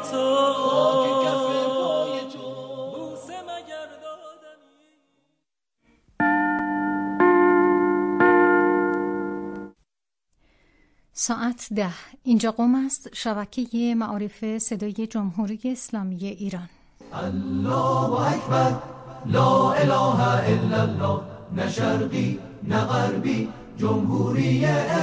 تو ساعت 10 اینجا قم است، شبکه معارف صدای جمهوری اسلامی ایران. الله اکبر، لا اله الا الله، نه شرقی نه غربی، جمهوری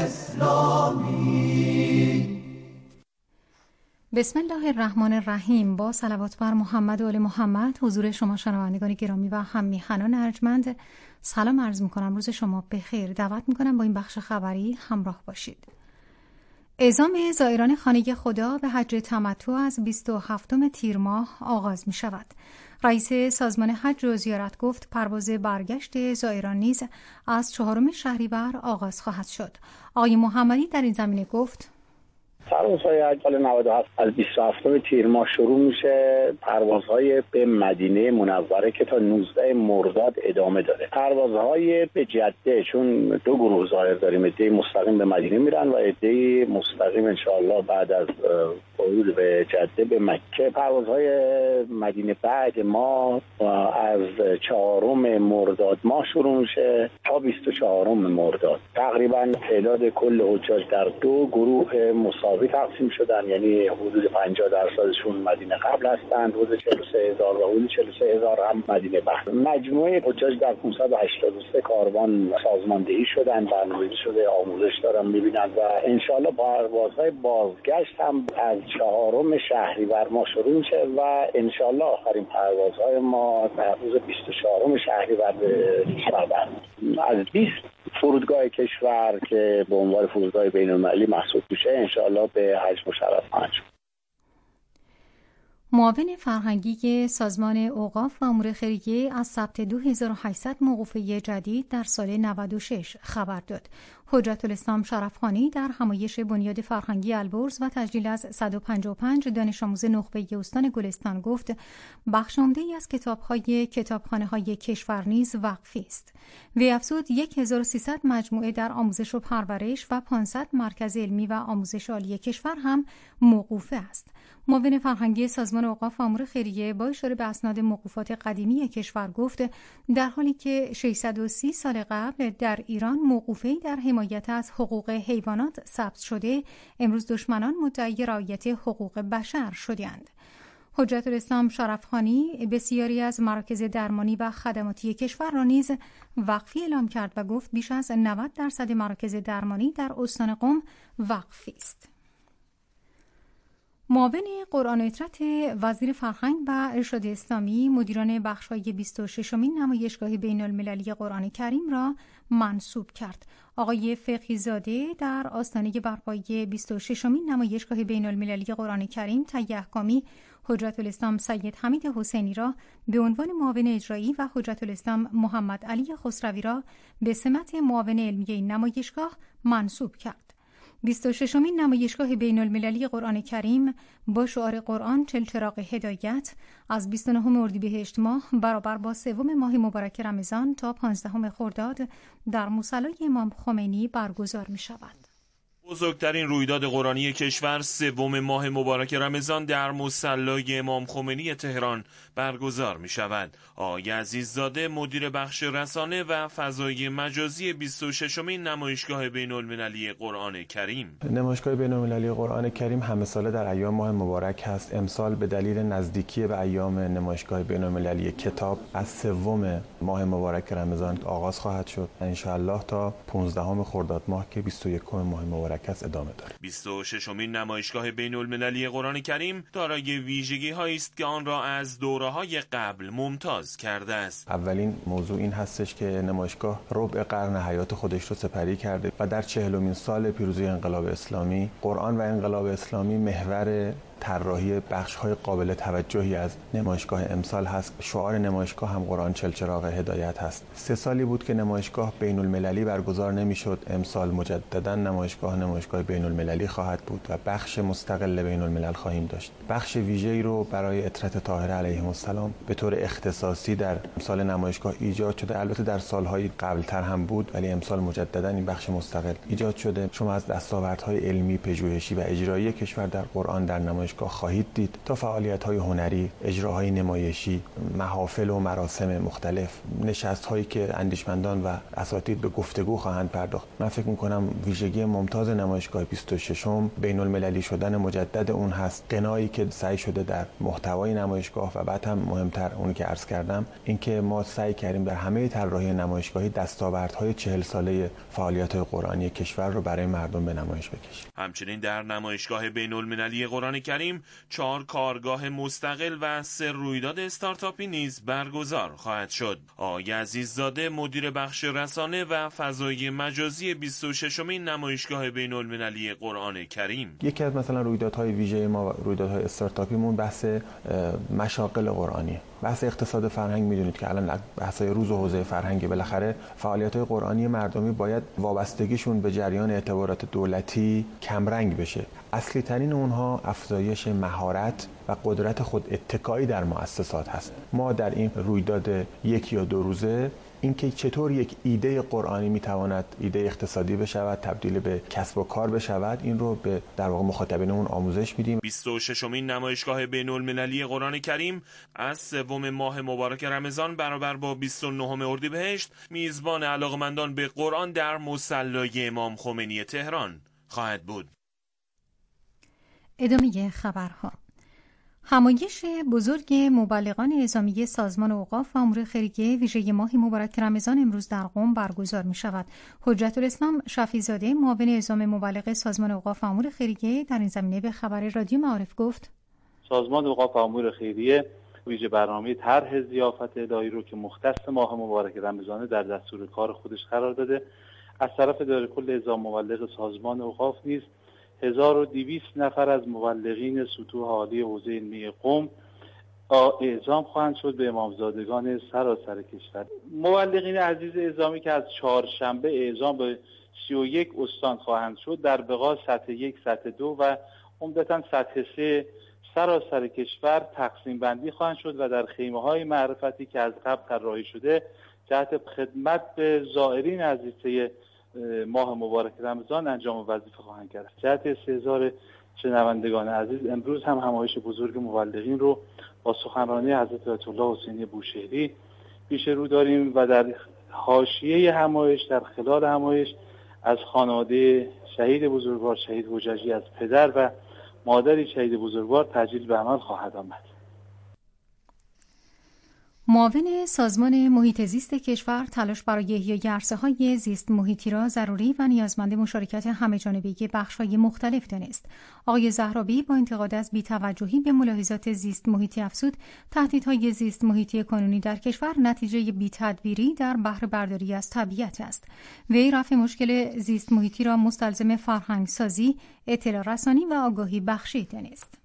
اسلامی. بسم الله الرحمن الرحیم. با صلوات بر محمد و آل محمد حضور شما شنوندگان گرامی و هم میهنان ارجمند سلام عرض میکنم. روز شما بخیر. دعوت میکنم با این بخش خبری همراه باشید. اعزام زائران خانه خدا به حج تمتع از 27 تیر ماه آغاز می شود. رئیس سازمان حج و زیارت گفت پرواز برگشت زائران نیز از 4 شهریور آغاز خواهد شد. آقای محمدی در این زمینه گفت پروازهای حج سال 97 از 27 تیر ماه شروع میشه. پروازهای به مدینه منوره که تا 19 مرداد ادامه داره. پروازهای به جده، چون 2 گروه زائر داریم، عده مستقیم به مدینه میرن و عده مستقیم انشاءالله بعد از ورود به جده به مکه. پروازهای مدینه بعد ما از 4 مرداد ماه شروع میشه تا 24 مرداد. تقریبا تعداد کل حجاج در 2 گروه مساوی تقسیم شدن، یعنی حدود 50% مدینه قبل هستند، حدود 43,000 و حدود 43,000 هم مدینه بعد. مجموعه حجاج در 583 کاروان سازماندهی شدن، برنامه‌ریزی شده، آموزش دارن میبینن و انشالله پروازهای بازگشت هم از 4 شهریور ما شروع میشه و انشالله آخرین پروازهای ما در روز 24 شهریور به کشور برمی‌گرده. از 20 فرودگاه کشور که به عنوان فرودگاه بین‌المللی محسوب میشه انشالله به حج مشرف خواهند شد. معاون فرهنگی سازمان اوقاف و امور خیریه از ثبت 2800 موقوفه جدید در سال 96 خبر داد. حجت الاسلام شرفخانی در همایش بنیاد فرهنگی البرز و تجلیل از 155 دانش آموز نخبه استان گلستان گفت بخش عمده‌ای از کتابخانه‌های کشور نیز وقفی است. وی افزود 1300 مجموعه در آموزش و پرورش و 500 مرکز علمی و آموزش عالی کشور هم موقوفه است. معاون فرهنگی سازمان اوقاف و امور خیریه با اشاره به اسناد موقوفات قدیمی کشور گفت در حالی که 630 سال قبل در ایران موقوفه‌ای در حمایت از حقوق حیوانات ثبت شده، امروز دشمنان مدعی رعایت حقوق بشر شدند. حجت الاسلام شرفخانی بسیاری از مراکز درمانی و خدماتی کشور را نیز وقفی اعلام کرد و گفت بیش از 90% مراکز درمانی در استان قم وقفی است. معاون قرآن و اطرت وزیر فرهنگ و ارشاد اسلامی مدیران بخش‌های 26مین نمایشگاه بین‌المللی قرآن کریم را منصوب کرد. آقای فقیه زاده در آستانه برپایی 26مین نمایشگاه بین‌المللی قرآن کریم طی احکامی حجت الاسلام سید حمید حسینی را به عنوان معاون اجرایی و حجت الاسلام محمد علی خسروی را به سمت معاون علمی این نمایشگاه منصوب کرد. 26مین نمایشگاه بین‌المللی قرآن کریم با شعار قرآن چلچراغ هدایت از 29 اردیبهشت ماه برابر با 3 ماه مبارک رمضان تا 15 خرداد در مصلی امام خمینی برگزار می شود. بزرگترین رویداد قرآنی کشور 3 ماه مبارک رمضان در مصلی امام خمینی تهران برگزار می شود. آقای عزیززاده مدیر بخش رسانه و فضای مجازی 26مین نمایشگاه بین‌المللی قرآن کریم. نمایشگاه بین‌المللی قرآن کریم همه ساله در ایام ماه مبارک هست. امسال به دلیل نزدیکی به ایام نمایشگاه بین‌المللی کتاب از 3 ماه مبارک رمضان آغاز خواهد شد. ان شاء الله تا 15 خرداد ماه که 21 ماه مبارک ادامه داره. 26مین نمایشگاه بین‌المللی قرآن کریم دارای ویژگی‌هایی است که آن را از دوره‌های قبل ممتاز کرده است. اولین موضوع این هستش که نمایشگاه ربع قرن حیات خودش رو سپری کرده و در 40مین سال پیروزی انقلاب اسلامی قرآن و انقلاب اسلامی محور طراحی بخش‌های قابل توجهی از نمایشگاه امسال هست. شعار نمایشگاه هم قرآن چلچراغ هدایت هست. 3 سالی بود که نمایشگاه بین‌المللی برگزار نمی‌شد. امسال مجددا نمایشگاه بین‌المللی خواهد بود و بخش مستقل بین‌الملل خواهیم داشت. بخش ویژه‌ای رو برای اطرت طاهره علیهم السلام به طور اختصاصی در امسال نمایشگاه ایجاد شده. البته در سال‌های قبل‌تر هم بود ولی امسال مجددا این بخش مستقل ایجاد شده. شما از دستاوردهای علمی، پژوهشی و اجرایی کشور در قرآن در نمایشگاه خواهید دید، تا فعالیت‌های هنری، اجراهای نمایشی، محافل و مراسم مختلف، نشست‌هایی که اندیشمندان و اساتید به گفتگو خواهند پرداخت. من فکر می‌کنم ویژگی ممتاز نمایشگاه 26م بین‌المللی شدن مجدد اون هست. قنایی که سعی شده در محتوای نمایشگاه و بعد هم مهمتر اونی که عرض کردم، اینکه ما سعی کردیم در همه طراحی نمایشگاهی دستاوردهای 40 ساله فعالیت‌های قرآنی کشور رو برای مردم به نمایش بکشیم. همچنین در نمایشگاه بین‌المللی قرآن کریم 4 کارگاه مستقل و 3 رویداد استارتاپی نیز برگزار خواهد شد. آقای عزیززاده مدیر بخش رسانه و فضای مجازی 26مین نمایشگاه بین‌المللی قرآن کریم: یکی از مثلا رویدادهای ویژه ما، رویدادهای استارتاپیمون، بحث مشاغل قرآنی، بحث اقتصاد فرهنگ. میدونید که الان بحث‌های روز و حوزه فرهنگی، بالاخره فعالیت‌های قرآنی مردمی باید وابستگیشون به جریان اعتبارات دولتی کمرنگ بشه. اصلی ترین اونها افزایش مهارت و قدرت خود اتکایی در مؤسسات هست. ما در این رویداد 1 یا 2 روزه اینکه چطور یک ایده قرآنی میتواند ایده اقتصادی بشود، تبدیل به کسب و کار بشود، این رو به در واقع مخاطبینمون آموزش میدیم. 26مین نمایشگاه بین‌المللی قرآن کریم از 3 ماه مبارک رمضان برابر با 29 اردیبهشت میزبان علاقمندان به قرآن در مصلی امام خمینی تهران خواهد بود. ادامه خبرها. همایش بزرگ مبلغان اعزامی سازمان اوقاف و امور خیریه ویژه ماه مبارک رمضان امروز در قم برگزار می شود. حجت الاسلام شفیع‌زاده معاون اعزام مبلغ سازمان اوقاف و امور خیریه در این زمینه به خبر رادیو معارف گفت: سازمان اوقاف و امور خیریه ویژه برنامه طرح ضیافت الهی رو که مختص ماه مبارک رمضان در دستور کار خودش قرار داده. از طرف اداره کل اعزام مبلغ سازمان اوقاف نیز 1200 نفر از مبلغین سطوح عالی حوزه علمی قم اعزام خواهند شد به امامزادگان سراسر کشور. مبلغین عزیز اعزامی که از چهارشنبه اعزام به 31 استان خواهند شد، در بقا سطح 1، سطح 2 و عمدتاً سطح 3 سراسر کشور تقسیم بندی خواهند شد و در خیمه‌های معرفتی که از قبل طراحی شده جهت خدمت به زائرین عزیزه ماه مبارک رمضان انجام وظیفه خواهند کرد. جهت استحضار شنوندگان عزیز، امروز هم همایش بزرگ مبلغین رو با سخنرانی حضرت آیت الله حسینی بوشهری پیش رو داریم و در حاشیه همایش، در خلال همایش، از خانواده شهید بزرگوار شهید حججی از پدر و مادری شهید بزرگوار تجلیل به عمل خواهد آمد. معاون سازمان محیط زیست کشور تلاش برای احیای عرصه‌های زیست محیطی را ضروری و نیازمند مشارکت همه‌جانبه بخش‌های مختلف دانست. آقای زهرابی با انتقاد از بی‌توجهی به ملاحظات زیست محیطی افزود تهدیدهای زیست محیطی کنونی در کشور نتیجه بی‌تدبیری در بهره برداری از طبیعت است. وی رفع مشکل زیست محیطی را مستلزم فرهنگ سازی، اطلاع رسانی و آگاهی بخشی دانست.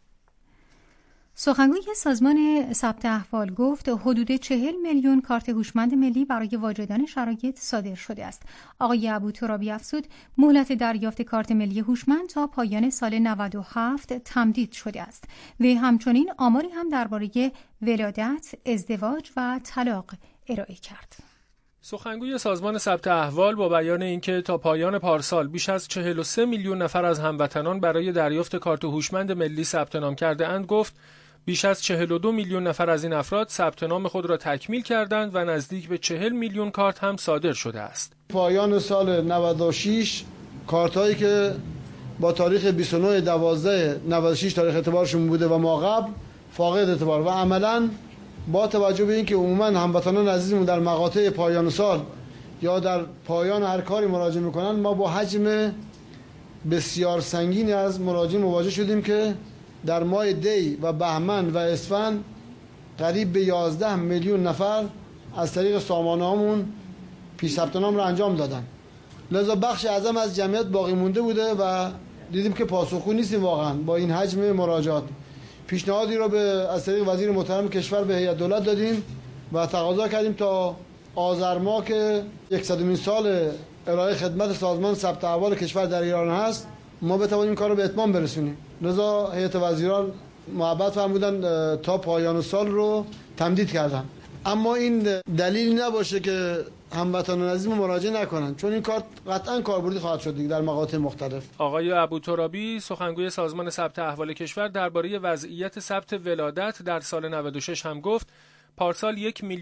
سخنگوی سازمان ثبت احوال گفت حدود 40 میلیون کارت هوشمند ملی برای واجدان شرایط صادر شده است. آقای ابوترابی افزود مهلت دریافت کارت ملی هوشمند تا پایان سال 97 تمدید شده است. وی همچنین آماری هم درباره ولادت، ازدواج و طلاق ارائه کرد. سخنگوی سازمان ثبت احوال با بیان اینکه تا پایان پارسال بیش از 43 میلیون نفر از هموطنان برای دریافت کارت هوشمند ملی ثبت نام کرده اند گفت بیش از 42 میلیون نفر از این افراد ثبت نام خود را تکمیل کردند و نزدیک به 40 میلیون کارت هم صادر شده است. پایان سال 96 کارتایی که با تاریخ 29/12/96 تاریخ اعتبارشون بوده و ما قبل فاقد اعتبار و عملاً با توجه به اینکه عموما هموطنان عزیزمون در مقاطع پایان سال یا در پایان هر کاری مراجعه میکنن، ما با حجم بسیار سنگینی از مراجعین مواجه شدیم که در ماه دی و بهمن و اسفند قریب به 11 میلیون نفر از طریق سامانه‌هامون پیش ثبت نام را انجام دادن. لذا بخش اعظم از جمعیت باقی مونده بوده و دیدیم که پاسخگو نیستیم واقعا با این حجم مراجعات. پیشنهادی رو از طریق وزیر محترم کشور به هیئت دولت دادیم و تقاضا کردیم تا آذر ماه که 100مین سال ارائه خدمت سازمان ثبت احوال کشور در ایران هست ما بتوانیم این کار رو به اتمام برسونیم. لذا هیئت وزیران محبت فرمودن تا پایان سال رو تمدید کردن. اما این دلیل نباشه که هموطنان عزیز مراجعه نکنن، چون این کار قطعا کاربردی خواهد شد دیگه در مقاطع مختلف. آقای ابوترابی سخنگوی سازمان ثبت احوال کشور درباره وضعیت ثبت ولادت در سال 96 هم گفت پارسال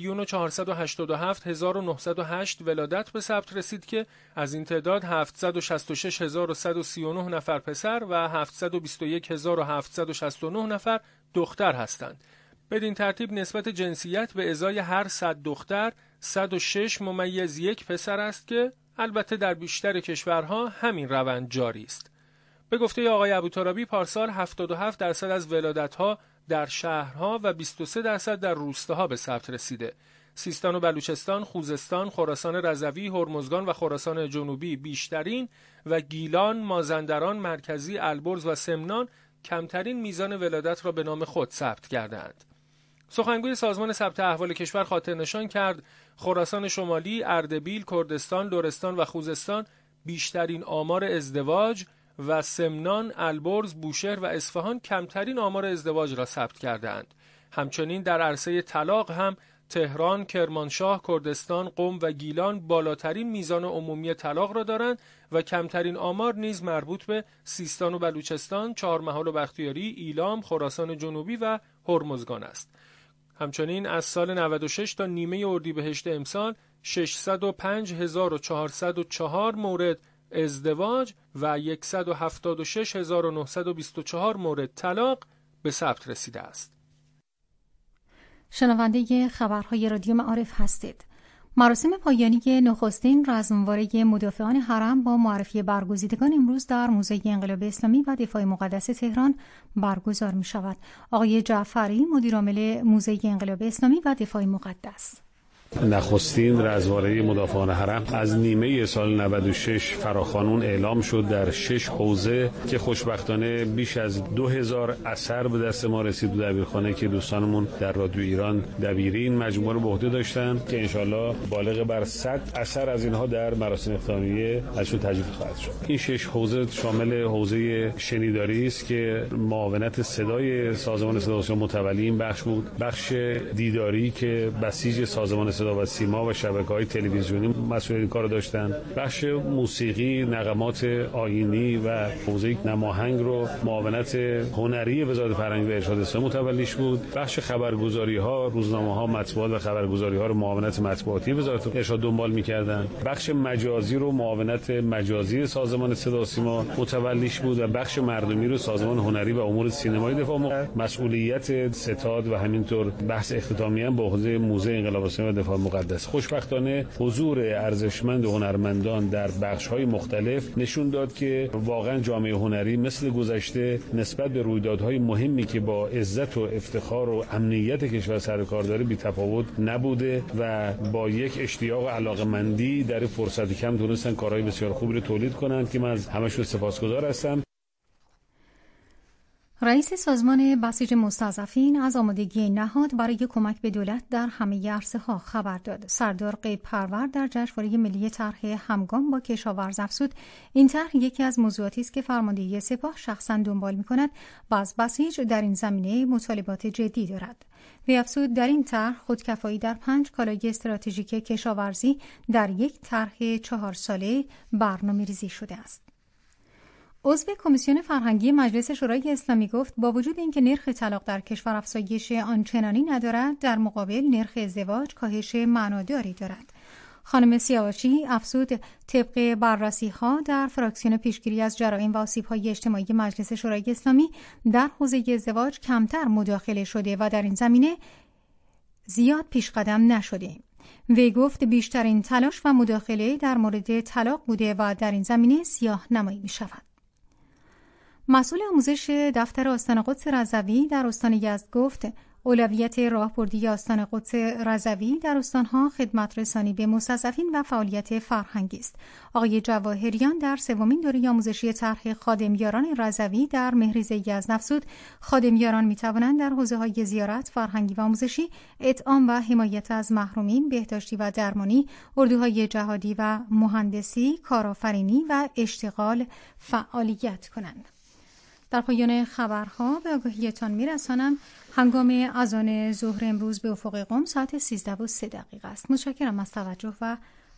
1,487,908 ولادت به ثبت رسید که از این تعداد 766,139 نفر پسر و 721,769 نفر دختر هستند. بدین ترتیب نسبت جنسیت به ازای هر 100 دختر 106/1 پسر است که البته در بیشتر کشورها همین روند جاری است. به گفته آقای ابوترابی پارسال 77% از ولادت‌ها در شهرها و 23% در روستاها به ثبت رسیده. سیستان و بلوچستان، خوزستان، خراسان رضوی، هرمزگان و خراسان جنوبی بیشترین و گیلان، مازندران، مرکزی، البرز و سمنان کمترین میزان ولادت را به نام خود ثبت کردند. سخنگوی سازمان ثبت احوال کشور خاطر نشان کرد خراسان شمالی، اردبیل، کردستان، لرستان و خوزستان بیشترین آمار ازدواج و سمنان، البرز، بوشهر و اصفهان کمترین آمار ازدواج را ثبت کردند. همچنین در عرصه طلاق هم تهران، کرمانشاه، کردستان، قم و گیلان بالاترین میزان عمومی طلاق را دارند و کمترین آمار نیز مربوط به سیستان و بلوچستان، چهارمحال و بختیاری، ایلام، خراسان جنوبی و هرمزگان است. همچنین از سال 96 تا نیمه اردیبهشت امسال 605,404 مورد ازدواج و 176,924 مورد طلاق به ثبت رسیده است. شنونده خبرهای رادیو معارف هستید. مراسم پایانی نخستین رزمواره مدافعان حرم با معرفی برگزیدگان امروز در موزه انقلاب اسلامی و دفاع مقدس تهران برگزار می شود. آقای جعفری مدیرعامل موزه انقلاب اسلامی و دفاع مقدس: نخستین رزمواره مدافعان حرم از نیمه سال 96 فراخوانون اعلام شد در 6 حوزه که خوشبختانه بیش از 2000 اثر به دست ما رسید. دبیرخانه که دوستانمون در رادیو ایران دبیرین مجموعه رو به عهده داشتن که انشالله بالغ بر 100 اثر از اینها در مراسم اختتامیه ازشون تجدید خواهد شد. این 6 حوزه شامل حوزه شنیداری است که معاونت صدای سازمان صدا و سیما متولی این بخش بود، بخش دیداری که بسیج سازمان صدا و سیما و شبکه‌های تلویزیونی مسئول این کارو داشتن، بخش موسیقی، نغمات آیینی و حوزه نماهنگ رو معاونت هنری وزارت فرهنگ و ارشاد اسلامی متولیش بود، بخش خبرگزاری‌ها، روزنامه‌ها، مطبوعات و خبرگزاری‌ها رو معاونت مطبوعاتی وزارت ارشاد دنبال می‌کردن، بخش مجازی رو معاونت مجازی سازمان صدا و سیما متولیش بود و بخش مردمی رو سازمان هنری و امور سینمایی دفاع مسئولیت ستاد و همینطور بحث اختتامیه با حوزه موزه انقلاب اسلامی و دفاع مقدس. خوشبختانه حضور ارزشمند هنرمندان در بخش‌های مختلف نشون داد که واقعا جامعه هنری مثل گذشته نسبت به رویدادهای مهمی که با عزت و افتخار و امنیت کشور سر کار داره بی‌تفاوت نبوده و با یک اشتیاق و علاقه‌مندی در فرصت کم تونستن کارهای بسیار خوبی رو تولید کنند که من از همه‌شون سپاسگزار هستم. رئیس سازمان بسیج مستضعفین از آمادگی نهاد برای کمک به دولت در همه عرصه‌ها خبر داد. سردار غیب پرور در جشنواره ملی طرح همگام با کشاورز افزود این طرح یکی از موضوعاتی است که فرماندهی سپاه شخصا دنبال می‌کند و از بسیج در این زمینه مطالبات جدی دارد. وی افزود در این طرح خودکفایی در 5 کالای استراتژیک کشاورزی در یک طرح 4 ساله برنامه‌ریزی شده است. عضو کمیسیون فرهنگی مجلس شورای اسلامی گفت با وجود اینکه نرخ طلاق در کشور افزایش آنچنانی ندارد، در مقابل نرخ ازدواج کاهش معناداری دارد. خانم سیاوشی افزود طبق بررسی‌ها در فراکسیون پیشگیری از جرائم و آسیب‌های اجتماعی مجلس شورای اسلامی در حوزه ازدواج کمتر مداخله شده و در این زمینه زیاد پیشقدم نشده. وی گفت بیشترین تلاش و مداخله در مورد طلاق بوده و در این زمینه سیاه نمایی می‌شود. مسئول آموزش دفتر آستان قدس رضوی در استان یزد گفت اولویت راهبردی آستان قدس رضوی در استانها خدمت رسانی به مستضعفین و فعالیت فرهنگی است. آقای جواهریان در سومین دوره آموزشی طرح خادمیاران رضوی در مهریز یزد افزود خادمیاران می‌توانند در حوزه‌های زیارت، فرهنگی و آموزشی، اطعام و حمایت از محرومین، بهداشتی و درمانی، اردوهای جهادی و مهندسی، کارآفرینی و اشتغال فعالیت کنند. در پایان خبرها به آگاهیتان میرسانم هنگام اذان ظهر امروز به افق قم ساعت 13:03 است. متشکرم از توجه و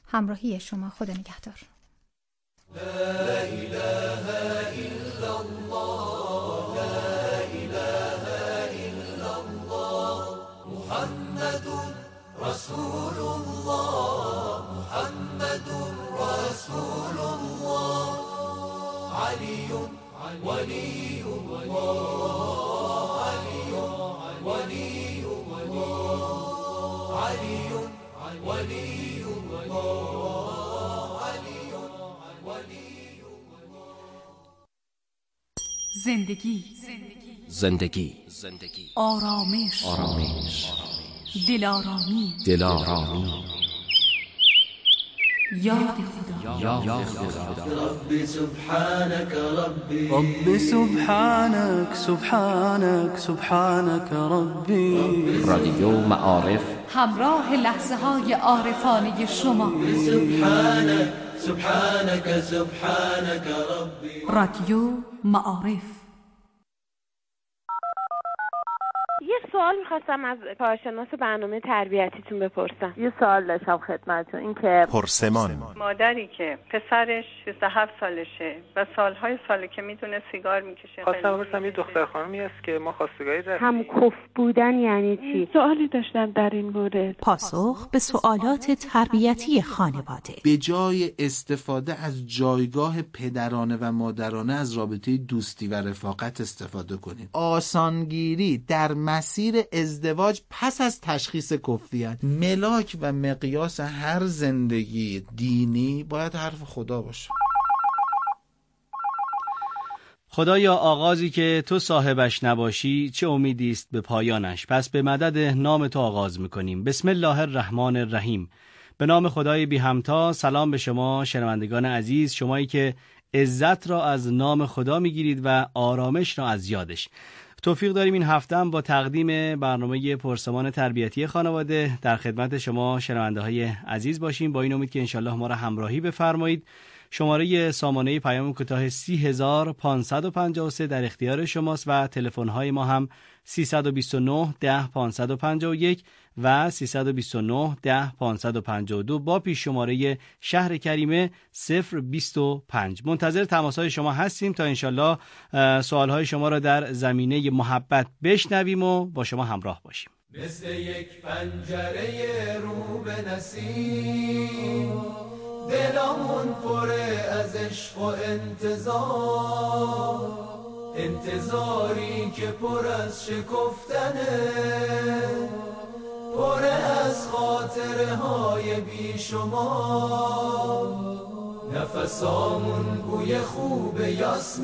همراهی شما. خدا نگهدار. لا إله إلا الله لا إله إلا الله محمد رسول الله محمد رسول الله علي ولي الله علي ولي الله علي ولي الله علي ولي زندگی آرامش دلارامی یاد خدا ربي سبحانك ربي رب سبحانك ربي رادیو معارف همراه لحظه های عارفانه شما سبحانك ربي رادیو معارف. یه سوال می‌خواستم از کارشناس برنامه تربیتیتون بپرسم. یه سوال داشتم خدمتتون، این که پرسمان مادری که پسرش 17 سالشه و ساله که میدونه سیگار میکشه، خواستم بپرسم یه دختر خانمی هست که ما خواستگاری داریم. همکف بودن یعنی چی؟ سوالی داشتم در این مورد. پاسخ به سوالات تربیتی خانواده. به جای استفاده از جایگاه پدرانه و مادرانه از رابطه دوستی و رفاقت استفاده کنید. آسانگیری در مسیر ازدواج پس از تشخیص کفریت، ملاک و مقیاس هر زندگی دینی باید حرف خدا باشه. خدایا آغازی که تو صاحبش نباشی چه امیدی است به پایانش. پس به مدد نام تو آغاز میکنیم. بسم الله الرحمن الرحیم. به نام خدای بی همتا. سلام به شما شنوندگان عزیز، شمایی که عزت را از نام خدا میگیرید و آرامش را از یادش. توفیق داریم این هفته هم با تقدیم برنامه پرسمان تربیتی خانواده در خدمت شما شنونده های عزیز باشیم، با این امید که انشالله ما را همراهی بفرمایید. شماره سامانه پیام کوتاه 30553 در اختیار شماست و تلفن های ما هم 329 10 551 و 329 10 552 با پیش شماره شهر کریمه 025. منتظر تماس های شما هستیم تا انشالله سوال های شما را در زمینه محبت بشنویم و با شما همراه باشیم. مثل یک پنجره رو به نسیم دلمون پره از عشق و انتظاری که پر از شکفتنه، پر از خاطره های بی شما، نفسامون بوی خوب یاس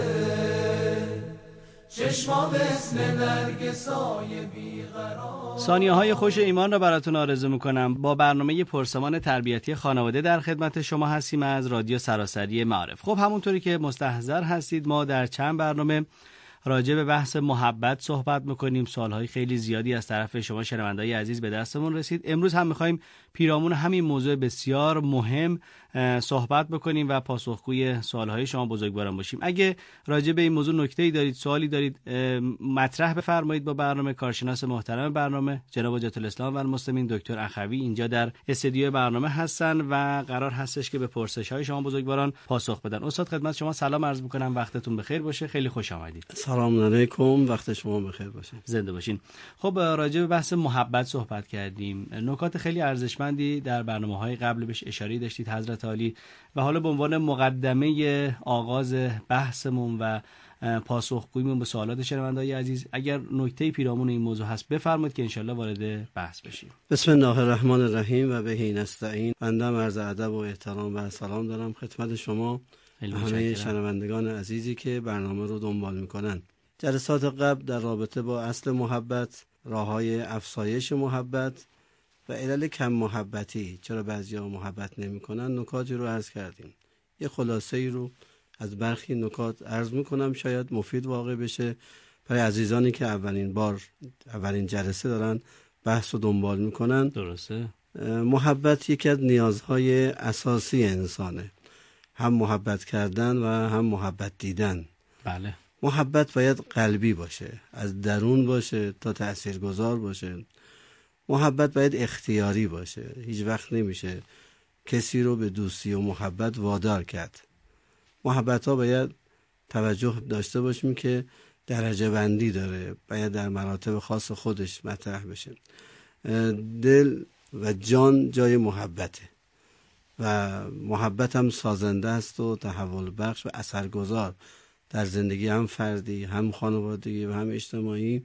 میده، چشما مثل نرگسای بیقرار. ثانیه های خوش ایمان را براتون آرزو میکنم. با برنامه پرسمان تربیتی خانواده در خدمت شما هستیم از رادیو سراسری معارف. خب همونطوری که مستحضر هستید ما در چند برنامه راجع به بحث محبت صحبت میکنیم. سوالهای خیلی زیادی از طرف شما شنونده‌های عزیز به دستمون رسید. امروز هم میخوایم پیرامون همین موضوع بسیار مهم صحبت بکنیم و پاسخگوی سوالهای شما بزرگواران باشیم. اگه راجع به این موضوع نکته‌ای دارید، سوالی دارید، مطرح بفرمایید با برنامه. کارشناس محترم برنامه جناب حجت الاسلام و المسلمین دکتر اخوی اینجا در استودیو برنامه هستن و قرار هستش که به پرسش‌های شما بزرگواران پاسخ بدن. استاد خدمت شما سلام عرض می‌کنم، وقتتون بخیر باشه، خیلی خوش آمدید. سلام علیکم، وقت شما بخیر باشه. زنده باشین. خب راجع به بحث محبت صحبت کردیم. نکات خیلی ارزشمندی در برنامه‌های قبل بهش اشاره داشتید حضرت عالی و حالا به عنوان مقدمه آغاز بحثمون و پاسخگوییمون به سوالات شنونده‌های عزیز اگر نکته‌ای پیرامون این موضوع هست بفرمایید که انشالله وارد بحث بشیم. بسم الله الرحمن الرحیم و بهی نستعین. بنده عرض ادب و احترام و سلام دارم خدمت شما همه شنوندگان عزیزی که برنامه رو دنبال میکنن. جلسات قبل در رابطه با اصل محبت، راه‌های افزایش محبت و علل کم محبتی، چرا بعضیا محبت نمی‌کنن، نکاتی رو عرض کردیم. یه خلاصه‌ای رو از برخی نکات عرض می‌کنم، شاید مفید واقع بشه برای عزیزانی که اولین جلسه دارن بحث رو دنبال می‌کنن. درسته. محبت یکی از نیازهای اساسی انسانه، هم محبت کردن و هم محبت دیدن. بله. محبت باید قلبی باشه، از درون باشه تا تاثیرگذار باشه. محبت باید اختیاری باشه، هیچ وقت نمیشه کسی رو به دوستی و محبت وادار کرد. محبت ها باید توجه داشته باشیم که درجه بندی داره، باید در مراتب خاص خودش مطرح بشه. دل و جان جای محبته و محبت هم سازنده است و تحول بخش و اثرگذار در زندگی هم فردی، هم خانوادگی و هم اجتماعی.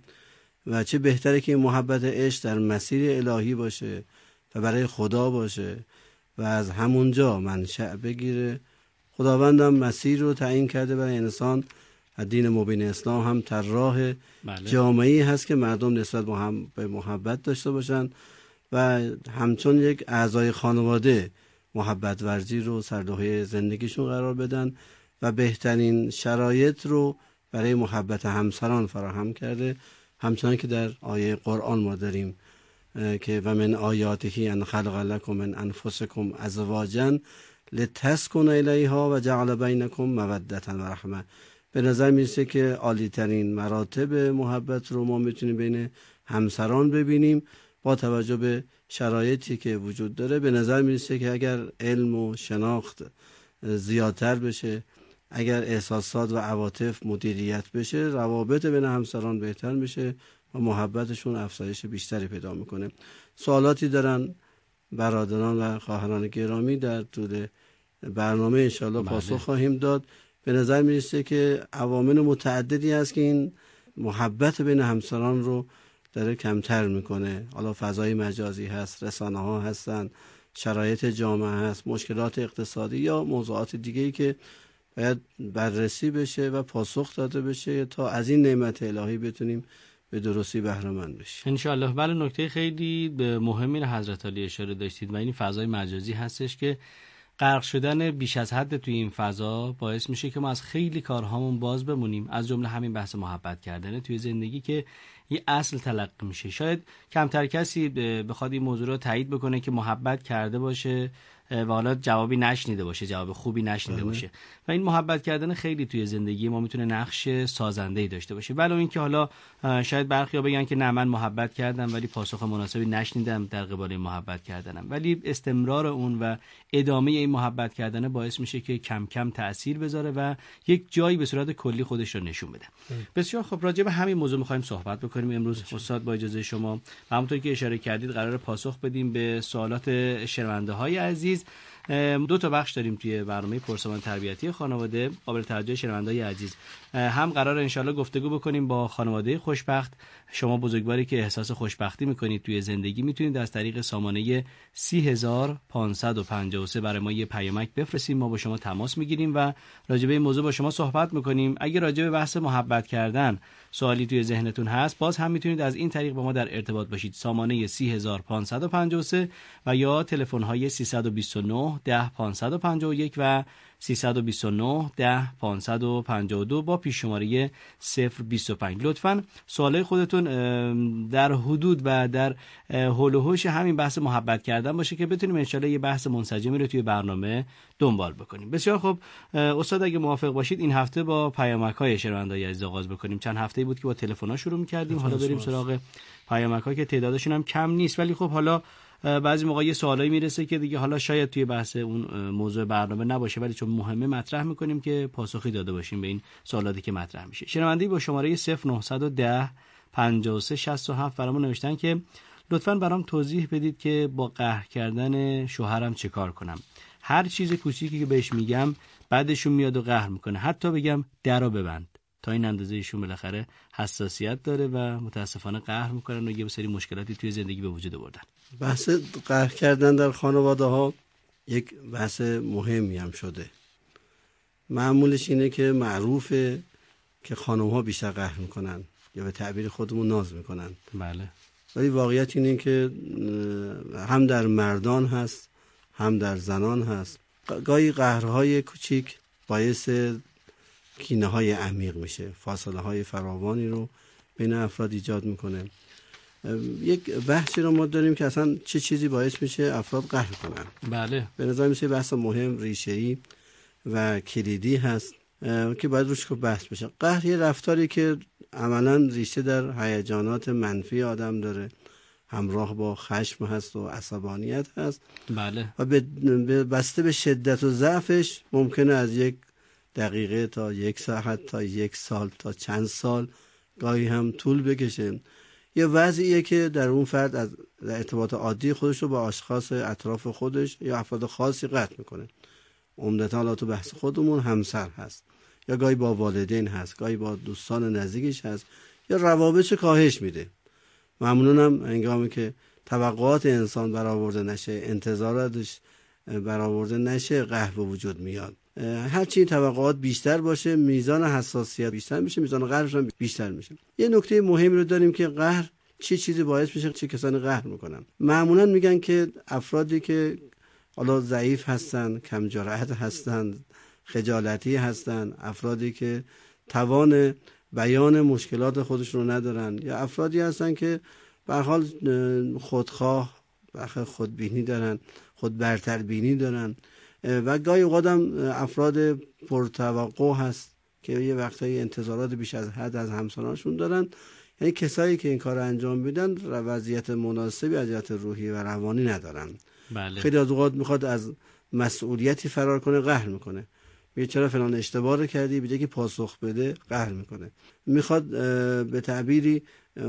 و چه بهتره که این محبت عشق در مسیر الهی باشه و برای خدا باشه و از همونجا منشأ بگیره. خداوند هم مسیر رو تعیین کرده برای انسان. دین مبین اسلام هم طراح جامعه‌ای هست که مردم نسبت به محبت داشته باشن و همچون یک اعضای خانواده محبت ورزی رو سردوحه زندگیشون قرار بدن و بهترین شرایط رو برای محبت همسران فراهم کرده. همچنان که در آیه قرآن ما داریم که و من آیاته ان خلق لکم من انفسکم ازواجا لتسکنوا الیها و جعل بینکم مودة و رحمه. به نظر میرسه که عالی ترین مراتب محبت رو ما میتونیم بین همسران ببینیم با توجه به شرایطی که وجود داره. به نظر میرسه که اگر علم و شناخت زیادتر بشه، اگر احساسات و عواطف مدیریت بشه، روابط بین همسران بهتر میشه و محبتشون افزایش بیشتری پیدا میکنه. سوالاتی دارن برادران و خواهران گرامی، در طول برنامه انشاءالله پاسخ خواهیم داد. به نظر میرسه که عوامل متعددی هست که این محبت بین همسران رو داره کمتر میکنه. حالا فضای مجازی هست، رسانه ها هستن، شرایط جامعه هست، مشکلات اقتصادی یا موضوعات دیگه‌ای که باید بررسی بشه و پاسخ داده بشه تا از این نعمت الهی بتونیم به درستی بهره مند بشیم انشالله. بله، نکته خیلی مهمی رو حضرت علی اشاره داشتید و این فضای مجازی هستش که غرق شدن بیش از حد توی این فضا باعث میشه که ما از خیلی کارهامون باز بمونیم، از جمله همین بحث محبت کردن توی زندگی که یه اصل تلقی میشه. شاید کمتر کسی بخواد این موضوع رو تایید بکنه که محبت کرده باشه و حالا جوابی نشنیده باشه، جواب خوبی نشنیده باشه. و این محبت کردن خیلی توی زندگی ما میتونه نقش سازنده‌ای داشته باشه. ولو اینکه حالا شاید برخیا بگن که نه من محبت کردم ولی پاسخ مناسبی نشنیدم در قبال محبت کردنم، ولی استمرار اون و ادامه این محبت کردن باعث میشه که کم کم تأثیر بذاره و یک جایی به صورت کلی خودش رو نشون بده. بسیار خب، راجع به همین موضوع می‌خوایم صحبت بکنیم امروز استاد با اجازه شما. و همونطور که اشاره کردید قرار پاسخ بدیم به سوالات شنونده‌های عزیز. 2 تا بخش داریم توی برنامه پرسمان تربیتی خانواده. قابل توجه شنونده‌های عزیز، هم قرار انشالله گفتگو بکنیم با خانواده خوشبخت. شما بزرگواری که احساس خوشبختی میکنید توی زندگی میتونید از طریق سامانه 30553 برای ما یه پیامک بفرستید، ما با شما تماس میگیریم و راجع به این موضوع با شما صحبت میکنیم. اگه راجع به بحث محبت کردن سوالی توی ذهنتون هست، باز هم میتونید از این طریق با ما در ارتباط باشید. سامانه 30553 و یا تلفن های 329 10 551 و 329 10 552 با پیش شماره 025. لطفاً سوالای خودتون در حدود و در حول و حوش همین بحث محبت کردن باشه که بتونیم انشالله یه بحث منسجمی رو توی برنامه دنبال بکنیم. بسیار خوب استاد، اگه موافق باشید این هفته با پیامک‌های شنونده‌های عزیز آغاز بکنیم. چند هفته‌ای بود که با تلفن‌ها شروع می‌کردیم، حالا بریم سراغ پیامک‌ها که تعدادشون هم کم نیست، ولی خب حالا بعضی موقع یه سوالایی میرسه که دیگه حالا شاید توی بحث اون موضوع برنامه نباشه، ولی چون مهمه مطرح میکنیم که پاسخی داده باشیم به این سوالاتی که مطرح میشه. شنونده‌ای با شماره 0910 53 67 برامون نوشتن که لطفاً برام توضیح بدید که با قهر کردن شوهرم چه کار کنم. هر چیز کوچیکی که بهش میگم بعدشون میاد و قهر میکنه، حتی بگم درو ببند. تا این اندازه ایشون بالاخره حساسیت داره و متاسفانه قهر میکنن و یه سری مشکلاتی توی زندگی به وجود آوردن. بحث قهر کردن در خانواده ها یک بحث مهمی هم شده. معمولش اینه که معروفه که خانم ها بیشتر قهر میکنن یا به تعبیر خودمون ناز میکنن. بله. ولی واقعیت اینه که هم در مردان هست هم در زنان هست. گاهی قهرهای کوچیک باعث کینه های عمیق میشه، فاصله های فراوانی رو بین افراد ایجاد میکنه. یک بحثی رو ما داریم که اصلا چه چیزی باعث میشه افراد قهر کنن. بله. به نظر میشه بحث مهم، ریشه‌ای و کلیدی هست که باید روش بحث بشه. قهر یه رفتاری که عملاً ریشه در هیجانات منفی آدم داره، همراه با خشم هست و عصبانیت هست. بله. و بسته به شدت و ضعفش ممکنه از 1 دقیقه تا 1 ساعت تا 1 سال تا چند سال گاهی هم طول بکشه. یه وضعیه که در اون فرد از ارتباط عادی خودش رو با اشخاص اطراف خودش یا افراد خاصی قطع میکنه. عمدتاً حالا تو بحث خودمون همسر هست، یا گاهی با والدین هست، گاهی با دوستان نزدیکش هست، یا روابطش کاهش میده. معمولاً هم هنگامی که توقعات انسان برآورده نشه، انتظاراتش برآورده نشه، قهر به وجود میاد. هرچی توقعات بیشتر باشه میزان حساسیت بیشتر میشه، میزان قهرش هم بیشتر میشه. یه نکته مهمی رو داریم که قهر چه چیزی باعث میشه چه کسانی قهر میکنن. معمولا میگن که افرادی که حالا ضعیف هستن، کم جرأت هستن، خجالتی هستن، افرادی که توان بیان مشکلات خودشون رو ندارن، یا افرادی هستن که به هر حال خودخواه، خودبینی دارن، خود برتربینی دارن، و گاهی اوقات هم افراد پرتوقع هست که یه وقتایی انتظارات بیش از حد از همسرانشون دارن. یعنی کسایی که این کار رو انجام میدن وضعیت مناسبی از جهت روحی و روانی ندارن. بله. خیلی از اوقات میخواد از مسئولیتی فرار کنه، قهر میکنه. میگه چرا فلان اشتباه رو کردی، بجای که پاسخ بده قهر میکنه. میخواد به تعبیری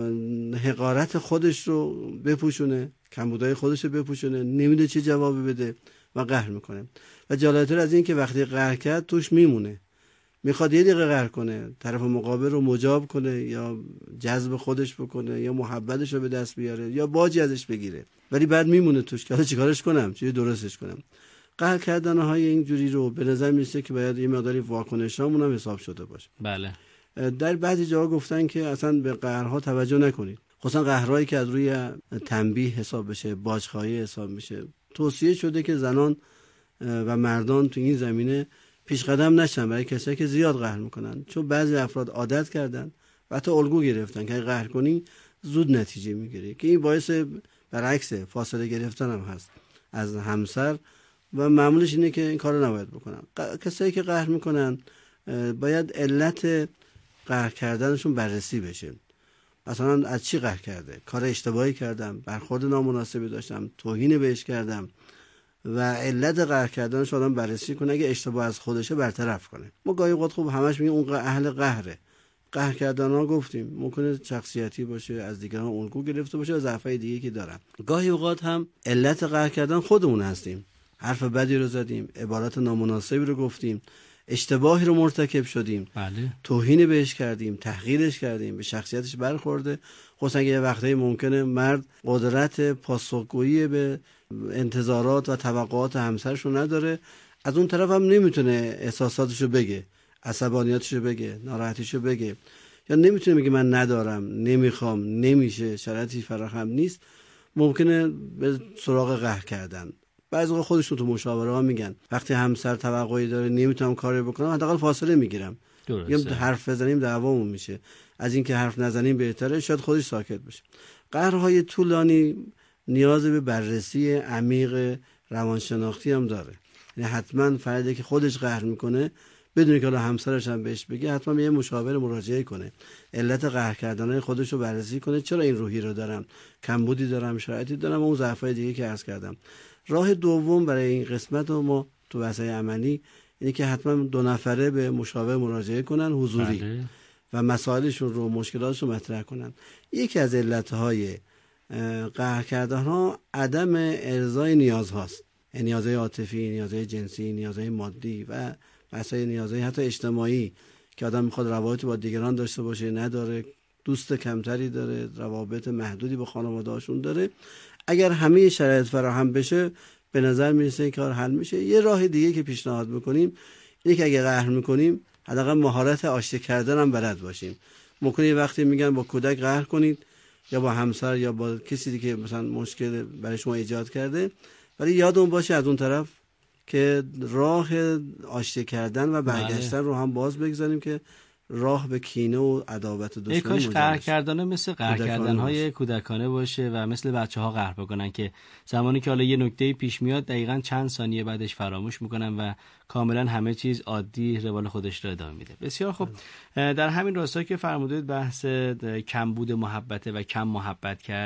حقارت خودش رو بپوشونه، کمبودای خودش رو بپوشونه، نمیده چه جوابی بده و قهر میکنه. و جالبتر از این که وقتی قهر کرد توش میمونه، میخواد یه دقیقه قهر کنه، طرف مقابل رو مجاب کنه یا جذب خودش بکنه یا محبتش رو به دست بیاره یا باجی ازش بگیره، ولی بعد میمونه توش که حالا چیکارش کنم، چی درستش کنم. قهر کردنهای اینجوری رو به نظر میرسه که باید یه مقداری واکنشامون هم حساب شده باشه. بله. در بعضی جاها گفتن که اصلا به قهرها توجه نکنید، خصوصا قهرهایی که از روی تنبیه حساب بشه، باجخواهی حساب میشه. توصیه شده که زنان و مردان تو این زمینه پیش قدم نشن برای کسایی که زیاد قهر میکنن، چون بعضی افراد عادت کردن و حتی الگو گرفتن که قهر کنی زود نتیجه میگیری، که این باعث برعکس فاصله گرفتن هم هست از همسر و معمولش اینه که این کارو نباید بکنن. کسایی که قهر میکنن باید علت قهر کردنشون بررسی بشه. مثلا از چی قهر کرده؟ کار اشتباهی کردم، برخورد نامناسبی داشتم، توهین بهش کردم، و علت قهر کردنش آدم بررسی کنه. اگه اشتباه از خودشه برطرف کنه. ما گاهی اوقات خوب همش میگیم اون اهل قهره. قهر کردن ها گفتیم ممکنه شخصیتی باشه، از دیگران الگو گرفته باشه، و ضعفای دیگه که دارن. گاهی اوقات هم علت قهر کردن خودمون هستیم، حرف بدی رو زدیم، عبارات نامناسبی رو گفتیم، اشتباهی رو مرتکب شدیم. بله. توهین بهش کردیم، تحقیرش کردیم، به شخصیتش برخورده. خصوصا اگه یه وقتایی ممکنه مرد قدرت پاسخگویی به انتظارات و توقعات همسرش رو نداره، از اون طرف هم نمیتونه احساساتشو بگه، عصبانیتشو بگه، ناراحتیشو بگه، یا نمیتونه بگه من ندارم، نمیخوام، نمیشه، شرایطی فراهم نیست. ممکنه به سراغ قهر کردن. بعضی وقتا خودشون تو مشاوره ها میگن وقتی همسر توقعی داره نمیتونم کاری بکنم، حداقل فاصله میگیرم، میگم حرف بزنیم دعوامون میشه، از اینکه حرف نزنیم بهتره، شاید خودش ساکت بشه. قهرهای طولانی نیاز به بررسی عمیق روانشناختی هم داره. یعنی حتما فردی که خودش قهر میکنه بدون که حالا همسرش هم بهش بگه، حتما به یه مشاور مراجعه کنه، علت قهر کردن خودش رو بررسی کنه. چرا این روحی رو دارم؟ کمبودی دارم، شرایطی دارم، اون ضعفای دیگه که عرض کردم. راه دوم برای این قسمت رو ما تو بحث‌های عملی اینه که حتما 2 نفره به مشاور مراجعه کنن حضوری. بله. و مسائلشون رو، مشکلاتشون مطرح کنن. یکی از علتهای قهر کردن ها عدم ارضای نیاز هاست، نیازهای عاطفی، نیازهای جنسی، نیازهای مادی و مسائل نیازهای حتی اجتماعی که آدم میخواد روابط با دیگران داشته باشه، نداره، دوست کمتری داره، روابط محدودی با خانواده‌هاشون داره. اگر همه شرایط فراهم بشه به نظر میرسه این کار حل میشه. یه راه دیگه که پیشنهاد میکنیم اینه که اگه قهر میکنیم حداقل مهارت آشتی کردن هم بلد باشیم. ممکنه یه وقتی میگن با کودک قهر کنید یا با همسر یا با کسی دیگه مثلا مشکل برای شما ایجاد کرده، ولی یادمون باشه از اون طرف که راه آشتی کردن و برگشتن رو هم باز بگذاریم که راه به کینه و عداوت و دشمنی کاش قهر کردن مثل قهر کردن‌های کودکانه باشه و مثل بچه‌ها قهر بکنن که زمانی که حالا یه نکته پیش میاد دقیقاً چند ثانیه بعدش فراموش میکنن و کاملا همه چیز عادی روال خودش رو ادامه میده. بسیار خوب. در همین راستا که فرمودید بحث کمبود محبت و کم محبت کرد